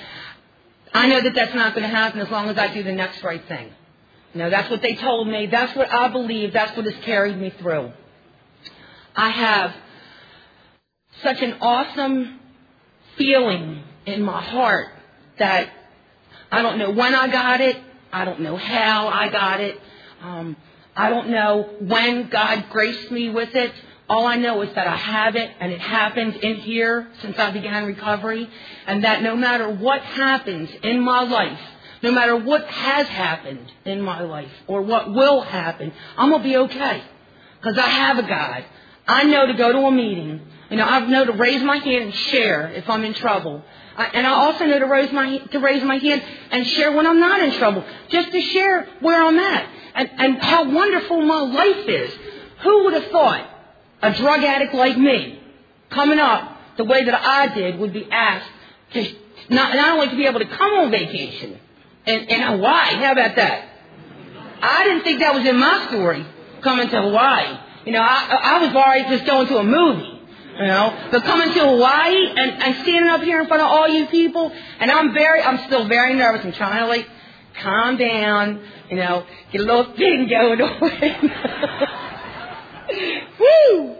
I know that that's not going to happen as long as I do the next right thing. You know, that's what they told me. That's what I believe. That's what has carried me through. I have such an awesome feeling in my heart that I don't know when I got it. I don't know how I got it. Um, I don't know when God graced me with it. All I know is that I have it, and it happened in here since I began recovery, and that no matter what happens in my life, no matter what has happened in my life or what will happen, I'm going to be okay, because I have a God. I know to go to a meeting. You know, I know to raise my hand and share if I'm in trouble. I, and I also know to raise my to raise my hand and share when I'm not in trouble, just to share where I'm at and, and how wonderful my life is. Who would have thought a drug addict like me, coming up the way that I did, would be asked to not, not only to be able to come on vacation in, in Hawaii. How about that? I didn't think that was in my story, coming to Hawaii. You know, I, I was worried just going to a movie. You know, but coming to Hawaii and, and standing up here in front of all you people, and I'm very, I'm still very nervous. I'm trying to like calm down, you know, get a little thing going on. Woo!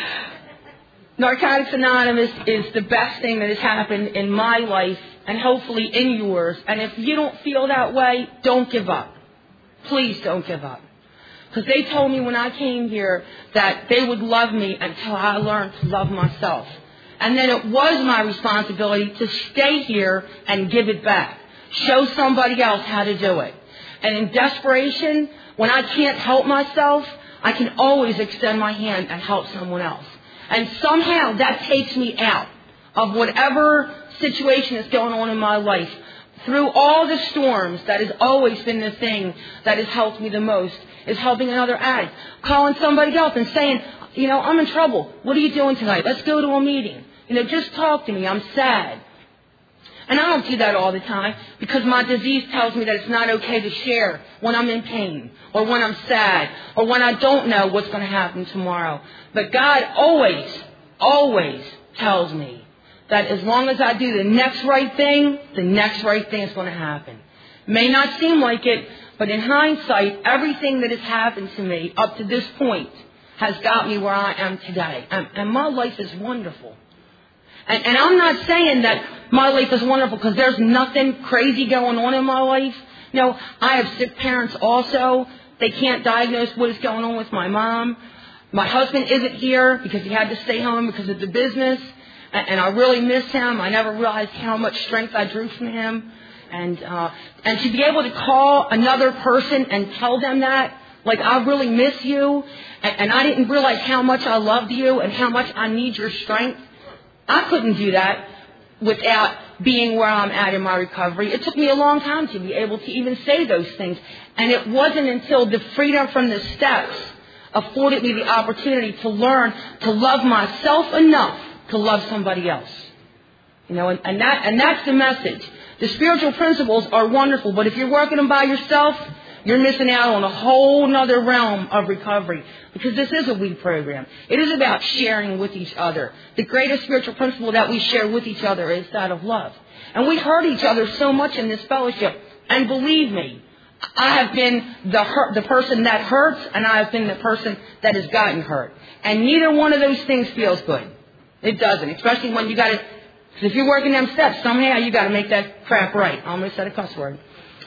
Narcotics Anonymous is the best thing that has happened in my life and hopefully in yours. And if you don't feel that way, don't give up. Please don't give up. Because they told me when I came here that they would love me until I learned to love myself. And then it was my responsibility to stay here and give it back. Show somebody else how to do it. And in desperation, when I can't help myself, I can always extend my hand and help someone else. And somehow that takes me out of whatever situation is going on in my life. Through all the storms, that has always been the thing that has helped me the most, is helping another addict. Calling somebody else and saying, you know, I'm in trouble. What are you doing tonight? Let's go to a meeting. You know, just talk to me. I'm sad. And I don't do that all the time because my disease tells me that it's not okay to share when I'm in pain or when I'm sad or when I don't know what's going to happen tomorrow. But God always, always tells me that as long as I do the next right thing, the next right thing is going to happen. May not seem like it, but in hindsight, everything that has happened to me up to this point has got me where I am today. And, and my life is wonderful. And, and I'm not saying that my life is wonderful because there's nothing crazy going on in my life. No, I have sick parents also. They can't diagnose what is going on with my mom. My husband isn't here because he had to stay home because of the business. And, and I really miss him. I never realized how much strength I drew from him. And uh, and to be able to call another person and tell them that, like, I really miss you, and, and I didn't realize how much I loved you and how much I need your strength. I couldn't do that without being where I'm at in my recovery. It took me a long time to be able to even say those things. And it wasn't until the freedom from the steps afforded me the opportunity to learn to love myself enough to love somebody else. You know, and, and that and that's the message. The spiritual principles are wonderful, but if you're working them by yourself, you're missing out on a whole nother realm of recovery. Because this is a we program. It is about sharing with each other. The greatest spiritual principle that we share with each other is that of love. And we hurt each other so much in this fellowship. And believe me, I have been the hurt, the person that hurts, and I have been the person that has gotten hurt. And neither one of those things feels good. It doesn't. Especially when you got to, if you're working them steps, somehow you got to make that crap right. I almost said a cuss word.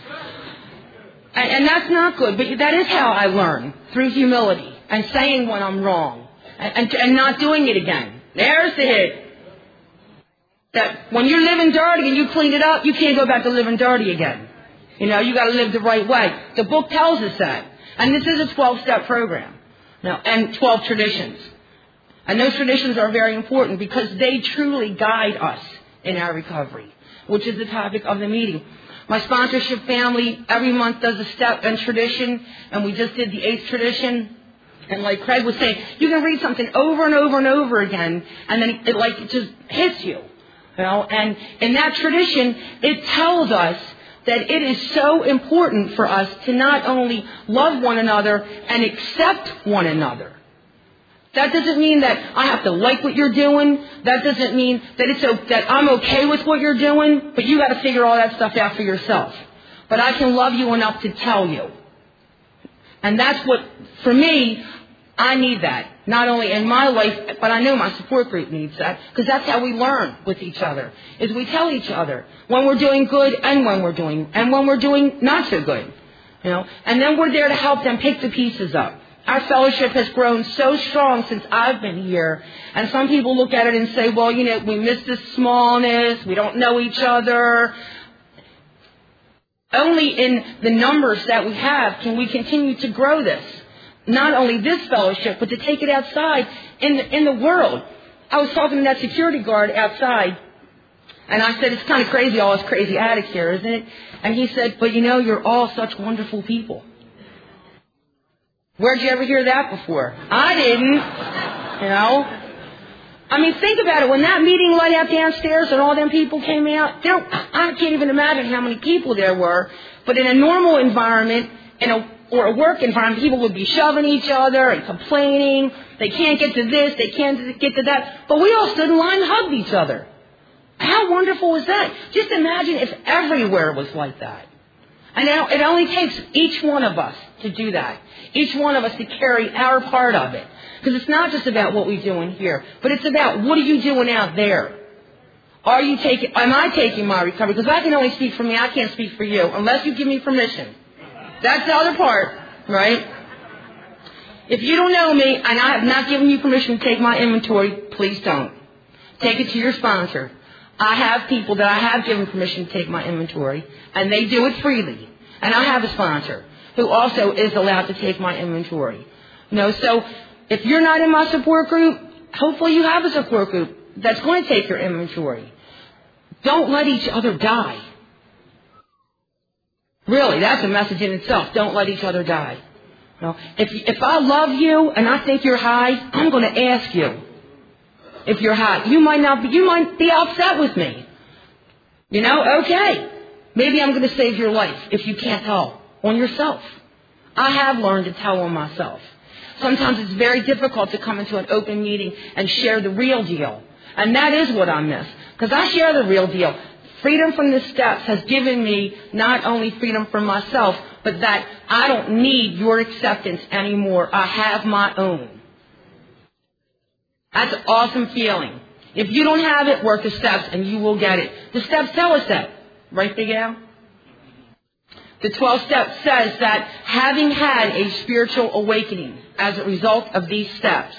And, and that's not good, but that is how I learn, through humility and saying when I'm wrong and, and, and not doing it again. There's the hit. That when you're living dirty and you clean it up, you can't go back to living dirty again. You know, you got to live the right way. The book tells us that. And this is a twelve-step program. Now, and twelve traditions. And those traditions are very important because they truly guide us in our recovery, which is the topic of the meeting. My sponsorship family every month does a step and tradition, and we just did the eighth tradition. And like Craig was saying, you can read something over and over and over again, and then it, it like it just hits you, you know. And in that tradition, it tells us that it is so important for us to not only love one another and accept one another. That doesn't mean that I have to like what you're doing. That doesn't mean that it's o- that I'm okay with what you're doing, but you got to figure all that stuff out for yourself. But I can love you enough to tell you. And that's what, for me, I need that. Not only in my life, but I know my support group needs that, because that's how we learn with each other, is we tell each other when we're doing good and when we're doing, and when we're doing not so good. You know, and then we're there to help them pick the pieces up. Our fellowship has grown so strong since I've been here. And some people look at it and say, well, you know, we miss this smallness. We don't know each other. Only in the numbers that we have can we continue to grow this. Not only this fellowship, but to take it outside in the, in the world. I was talking to that security guard outside. And I said, it's kind of crazy, all us crazy addicts here, isn't it? And he said, but you know, you're all such wonderful people. Where'd you ever hear that before? I didn't. You know? I mean, think about it. When that meeting let out downstairs and all them people came out, there, I can't even imagine how many people there were. But in a normal environment, in a, or a work environment, people would be shoving each other and complaining. They can't get to this, they can't get to that. But we all stood in line and hugged each other. How wonderful was that? Just imagine if everywhere was like that. And it only takes each one of us to do that. Each one of us to carry our part of it. Because it's not just about what we do in here, but it's about what are you doing out there. Are you taking, am I taking my recovery? Because I can only speak for me, I can't speak for you, unless you give me permission. That's the other part, right? If you don't know me, and I have not given you permission to take my inventory, please don't. Take it to your sponsor. I have people that I have given permission to take my inventory, and they do it freely. And I have a sponsor who also is allowed to take my inventory. You know, so if you're not in my support group, hopefully you have a support group that's going to take your inventory. Don't let each other die. Really, that's a message in itself. Don't let each other die. You know, if, if I love you and I think you're high, I'm going to ask you if you're high. You might not be, you might be upset with me. You know, okay. Maybe I'm going to save your life if you can't tell on yourself. I have learned to tell on myself. Sometimes it's very difficult to come into an open meeting and share the real deal. And that is what I miss. Because I share the real deal. Freedom from the steps has given me not only freedom for myself, but that I don't need your acceptance anymore. I have my own. That's an awesome feeling. If you don't have it, work the steps and you will get it. The steps tell us that. Right, Big Al? The twelfth step says that having had a spiritual awakening as a result of these steps,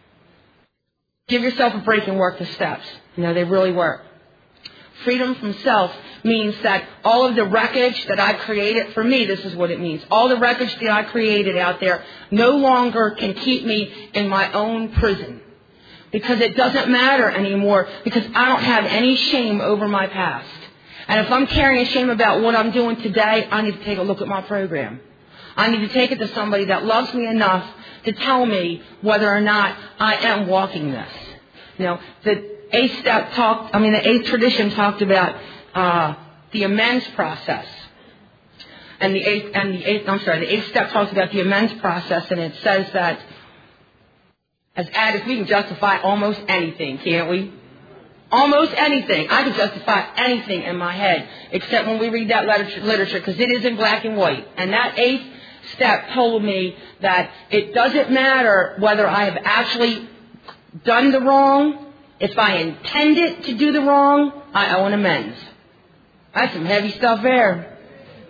give yourself a break and work the steps. You know, they really work. Freedom from self means that all of the wreckage that I created, for me, this is what it means. All the wreckage that I created out there no longer can keep me in my own prison. Because it doesn't matter anymore, because I don't have any shame over my past. And if I'm carrying shame about what I'm doing today, I need to take a look at my program. I need to take it to somebody that loves me enough to tell me whether or not I am walking this. You know, the eighth step talked, I mean, the eighth tradition talked about uh, the amends process. And the eighth, and the eighth, I'm sorry, the eighth step talks about the amends process, and it says that as addicts, we can justify almost anything, can't we? Almost anything. I can justify anything in my head, except when we read that literature, because it is in black and white. And that eighth step told me that it doesn't matter whether I have actually done the wrong. If I intended to do the wrong, I owe an amends. That's some heavy stuff there.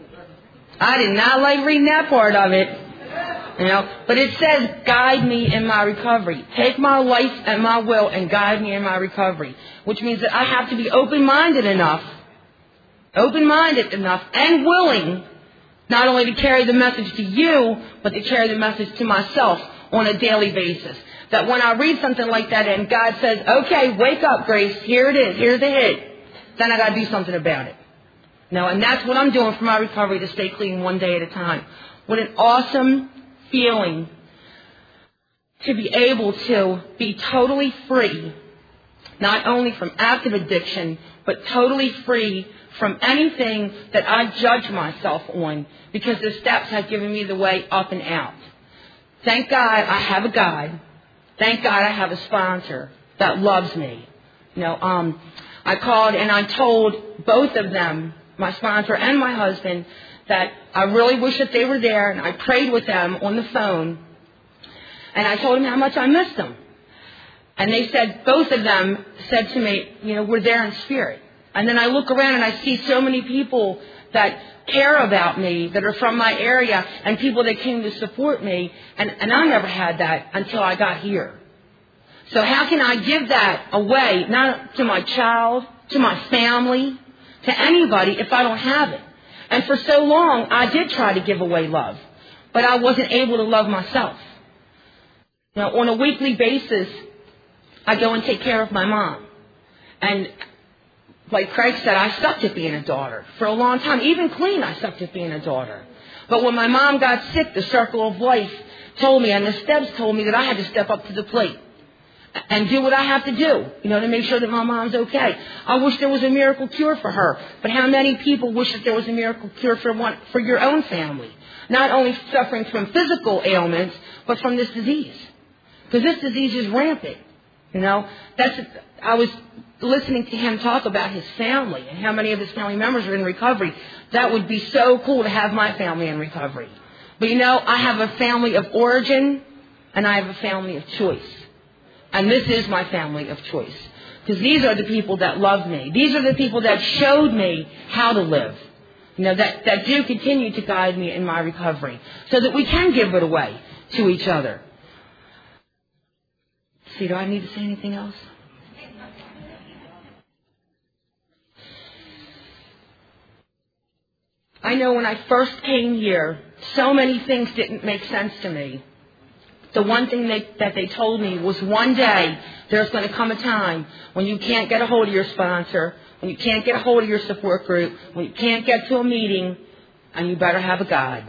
I did not like reading that part of it. You know, but it says, guide me in my recovery. Take my life and my will and guide me in my recovery. Which means that I have to be open-minded enough, open-minded enough and willing not only to carry the message to you, but to carry the message to myself on a daily basis. That when I read something like that and God says, okay, wake up, Grace, here it is, here's the hit, then I got to do something about it. No, and that's what I'm doing for my recovery, to stay clean one day at a time. What an awesome feeling to be able to be totally free, not only from active addiction, but totally free from anything that I judge myself on, because the steps have given me the way up and out. Thank God I have a guide. Thank God I have a sponsor that loves me. You know, um, I called and I told both of them, my sponsor and my husband, that I really wish that they were there, and I prayed with them on the phone, and I told them how much I missed them. And they said, both of them said to me, you know, we're there in spirit. And then I look around and I see so many people that care about me, that are from my area, and people that came to support me, and, and I never had that until I got here. So how can I give that away, not to my child, to my family, to anybody, if I don't have it? And for so long, I did try to give away love, but I wasn't able to love myself. Now, on a weekly basis, I go and take care of my mom. And like Craig said, I sucked at being a daughter for a long time. Even clean, I sucked at being a daughter. But when my mom got sick, the circle of life told me, and the steps told me, that I had to step up to the plate and do what I have to do, you know, to make sure that my mom's okay. I wish there was a miracle cure for her. But how many people wish that there was a miracle cure for one, for your own family? Not only suffering from physical ailments, but from this disease. Because this disease is rampant. You know, that's, I was listening to him talk about his family and how many of his family members are in recovery. That would be so cool to have my family in recovery. But you know, I have a family of origin and I have a family of choice. And this is my family of choice. Because these are the people that love me. These are the people that showed me how to live. You know, that, that do continue to guide me in my recovery. So that we can give it away to each other. See, do I need to say anything else? I know when I first came here, so many things didn't make sense to me. The one thing they, that they told me was one day there's going to come a time when you can't get a hold of your sponsor, when you can't get a hold of your support group, when you can't get to a meeting, and you better have a guide.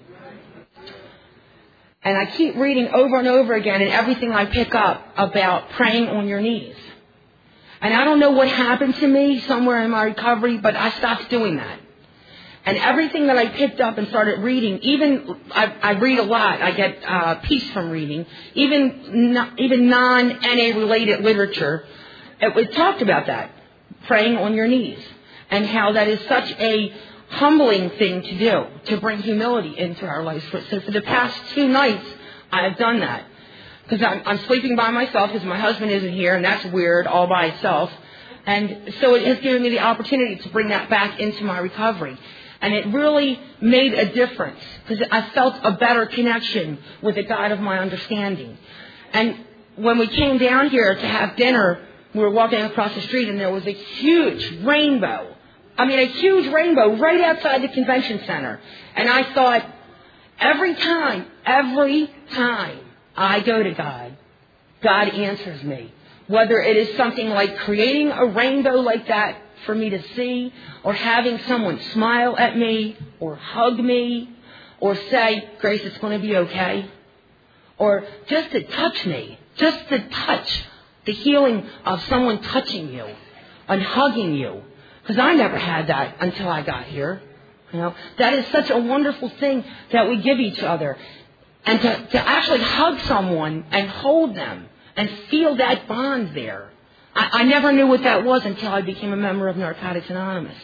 And I keep reading over and over again in everything I pick up about praying on your knees. And I don't know what happened to me somewhere in my recovery, but I stopped doing that. And everything that I picked up and started reading, even I, I read a lot. I get uh, peace from reading, even no, even non-N A related literature. It, it talked about that, praying on your knees, and how that is such a humbling thing to do, to bring humility into our lives. So for the past two nights, I have done that because I'm, I'm sleeping by myself because my husband isn't here, and that's weird all by itself. And so it has given me the opportunity to bring that back into my recovery. And it really made a difference because I felt a better connection with the God of my understanding. And when we came down here to have dinner, we were walking across the street and there was a huge rainbow. I mean, a huge rainbow right outside the convention center. And I thought, every time, every time I go to God, God answers me. Whether it is something like creating a rainbow like that for me to see, or having someone smile at me, or hug me, or say, Grace, it's going to be okay. Or just to touch me, just to touch the healing of someone touching you and hugging you. Because I never had that until I got here. You know, that is such a wonderful thing that we give each other. And to, to actually hug someone and hold them and feel that bond there. I, I never knew what that was until I became a member of Narcotics Anonymous.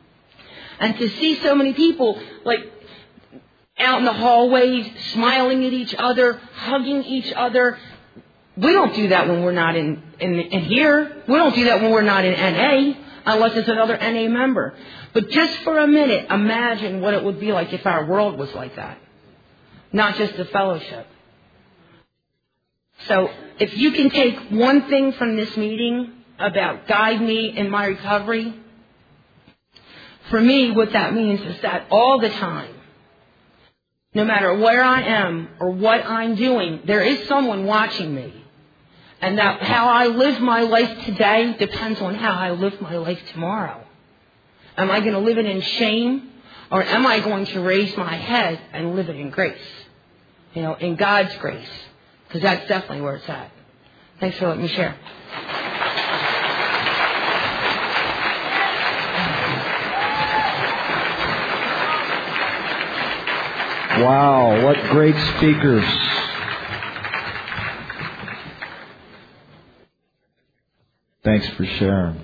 And to see so many people, like, out in the hallways, smiling at each other, hugging each other. We don't do that when we're not in, in, in here. We don't do that when we're not in N A, unless it's another N A member. But just for a minute, imagine what it would be like if our world was like that. Not just the fellowship. So if you can take one thing from this meeting about guide me in my recovery, for me what that means is that all the time, no matter where I am or what I'm doing, there is someone watching me. And that how I live my life today depends on how I live my life tomorrow. Am I going to live it in shame, or am I going to raise my head and live it in grace? You know, in God's grace. Because that's definitely where it's at. Thanks for letting me share.
Wow, what great speakers. Thanks for sharing.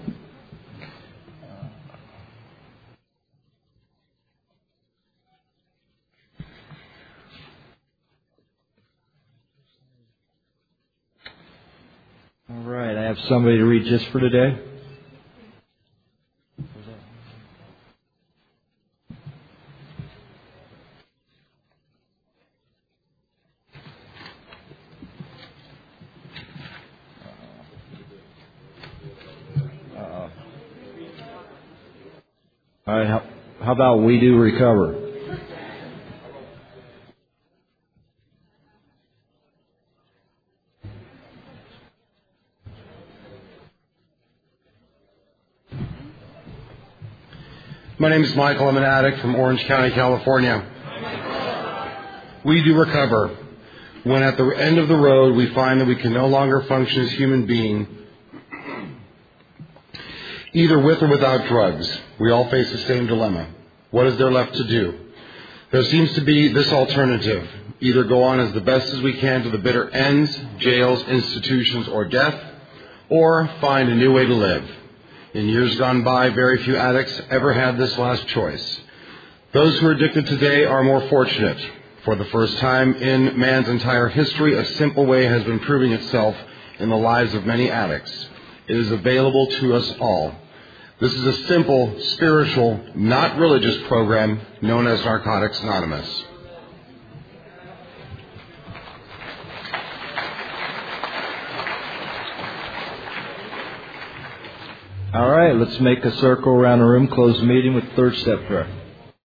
All right, I have somebody to read just for today. All right, how, how about we do recover?
My name is Michael. I'm an addict from Orange County, California. We do recover when at the end of the road we find that we can no longer function as human beings, either with or without drugs. We all face the same dilemma. What is there left to do? There seems to be this alternative. Either go on as the best as we can to the bitter ends, jails, institutions, or death, or find a new way to live. In years gone by, very few addicts ever had this last choice. Those who are addicted today are more fortunate. For the first time in man's entire history, a simple way has been proving itself in the lives of many addicts. It is available to us all. This is a simple, spiritual, not religious program known as Narcotics Anonymous.
All right, let's make a circle around the room, close the meeting with third step prayer.